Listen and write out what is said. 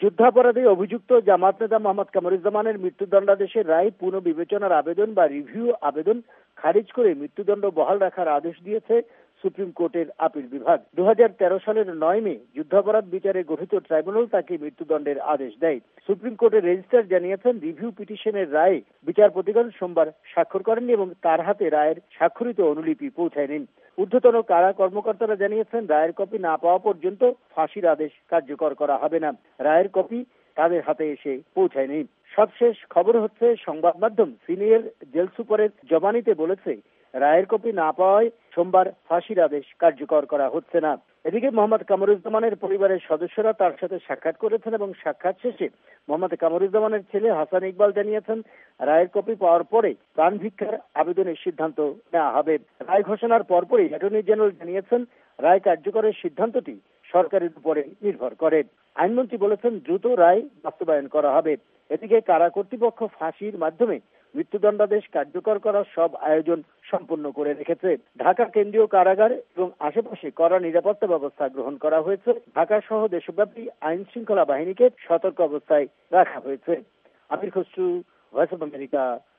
যুদ্ধাপরাধে অভিযুক্ত জামাত নেতা মোহাম্মদ কামরুজ্জামানের মৃত্যুদণ্ডাদেশের রায় পুনর্বিবেচনার আবেদন বা রিভিউ আবেদন খারিজ করে মৃত্যুদণ্ড বহাল রাখার আদেশ দিয়েছে সুপ্রিম কোর্টের আপিল বিভাগ। 2013 সালের 9 মে যুদ্ধাপরাধ বিচারে গঠিত ট্রাইব্যুনাল তাকে মৃত্যুদণ্ডের আদেশ দেয়। সুপ্রিম কোর্টের রেজিস্ট্রার জানিয়েছেন, রিভিউ পিটিশনের রায়ে বিচারপতিগণ সোমবার স্বাক্ষর করেননি এবং তার হাতে রায়ের স্বাক্ষরিত অনুলিপি পৌঁছায়নি। ঊর্ধ্বতন কারা কর্মকর্তারা জানিয়েছেন, রায়ের কপি না পাওয়া পর্যন্ত ফাঁসির আদেশ কার্যকর করা হবে না। রায়ের কপি তাদের হাতে এসে পৌঁছায়নি। সবশেষ খবর হচ্ছে, সংবাদ মাধ্যম সিনিয়র জেল সুপারের জবানিতে বলেছে, রায়ের কপি না পাওয়ায় সোমবার ফাঁসির আদেশ কার্যকর করা হচ্ছে না। এদিকে মোহাম্মদ কামরুজ্জামানের পরিবারের সদস্যরা তার সাথে সাক্ষাৎ করেছেন এবং সাক্ষাৎ শেষে মোহাম্মদ কামরুজ্জামানের ছেলে হাসান ইকবাল জানিয়েছেন, রায়ের কপি পাওয়ার পরে প্রাণ ভিক্ষার আবেদনের সিদ্ধান্ত নেওয়া হবে। রায় ঘোষণার পরপরই অ্যাটর্নি জেনারেল জানিয়েছেন, রায় কার্যকরের সিদ্ধান্তটি সরকারের উপরে নির্ভর করে। আইনমন্ত্রী বলেছেন, দ্রুত রায় বাস্তবায়ন করা হবে। এদিকে কারা কর্তৃপক্ষ ফাঁসির মাধ্যমে মৃত্যুদণ্ডাদেশ কার্যকর করার সব আয়োজন সম্পন্ন করে রেখেছে। ঢাকা কেন্দ্রীয় কারাগার এবং আশেপাশে কড়া নিরাপত্তা ব্যবস্থা গ্রহণ করা হয়েছে। ঢাকা সহ দেশব্যাপী আইন শৃঙ্খলা বাহিনীকে সতর্ক অবস্থায় রাখা হয়েছে। Amir Khasru, voice of America,